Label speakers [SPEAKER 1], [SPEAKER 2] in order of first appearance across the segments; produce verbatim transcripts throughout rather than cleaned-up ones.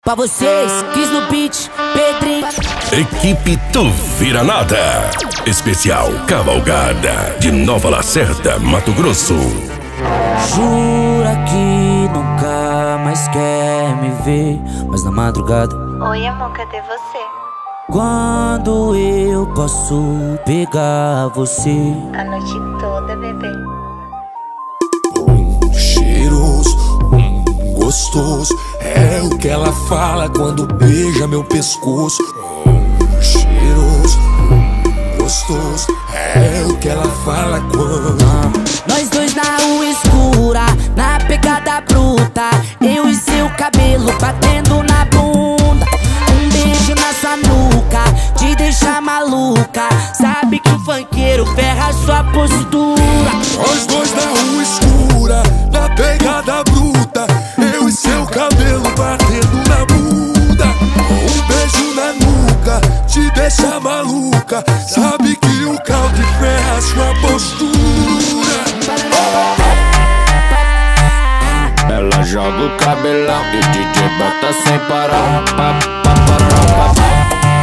[SPEAKER 1] Pra vocês, quis no beat, Pedrinho.
[SPEAKER 2] Equipe Tu Vira Nada. Especial Cavalgada de Nova Lacerda, Mato Grosso.
[SPEAKER 1] Jura que nunca mais quer me ver, mas na madrugada.
[SPEAKER 3] Oi, amor, cadê você?
[SPEAKER 1] Quando eu posso pegar você?
[SPEAKER 3] A noite toda, bebê.
[SPEAKER 4] Hum, cheiroso, hum, gostoso. É o que ela fala quando beija meu pescoço. Hum, cheiroso, hum, gostoso. É o que ela fala quando
[SPEAKER 1] ah, Nós dois na rua escura, na pegada bruta. Eu e seu cabelo batendo na bunda. Um beijo na sua nuca, te deixa maluca. Sabe que o funkeiro ferra sua postura.
[SPEAKER 4] Nós dois na rua escura, na pegada bruta. Eu e seu cabelo batendo na bunda. Um beijo na nuca, te deixa maluca. Sabe que o caldo ferra sua postura.
[SPEAKER 5] Ela joga o cabelão e o D J bota sem parar. Pa, pa, parará, pa, pa.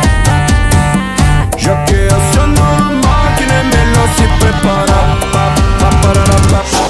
[SPEAKER 5] Já que acionou a máquina é melhor se preparar. Pa, pa, parará, pa, pa.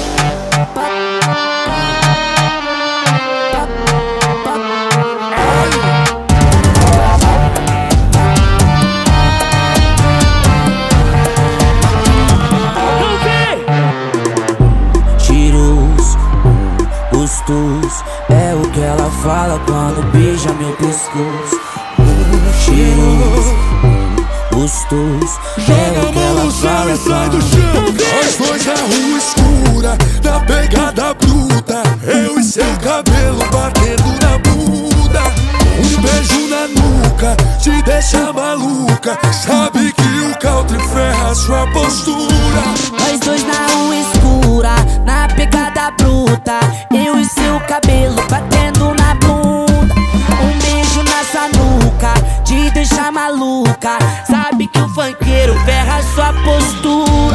[SPEAKER 1] É o que ela fala quando beija meu pescoço. Um cheiroso, um gostoso. É o que ela fala quando...
[SPEAKER 4] Nós dois na rua escura, na pegada bruta. Eu e seu cabelo batendo na bunda. Um beijo na nuca, te deixa maluca. Sabe que o country ferra sua postura.
[SPEAKER 1] Nós dois na rua escura, na pegada bruta. Eu e seu cabelo batendo na bunda. Um beijo na sua nuca, te deixa maluca. Sabe que o funkeiro ferra sua postura.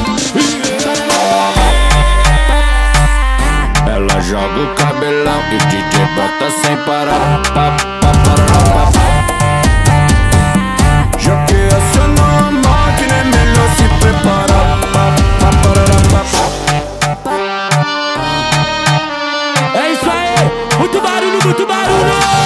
[SPEAKER 5] Ela joga o cabelão e o D J bota sem parar. Pa, pa, parará, pa, pa. Já que acionou a máquina é melhor se preparar. Pa, pa, parará, pa, pa.
[SPEAKER 1] É isso aí, muito barulho, muito barulho.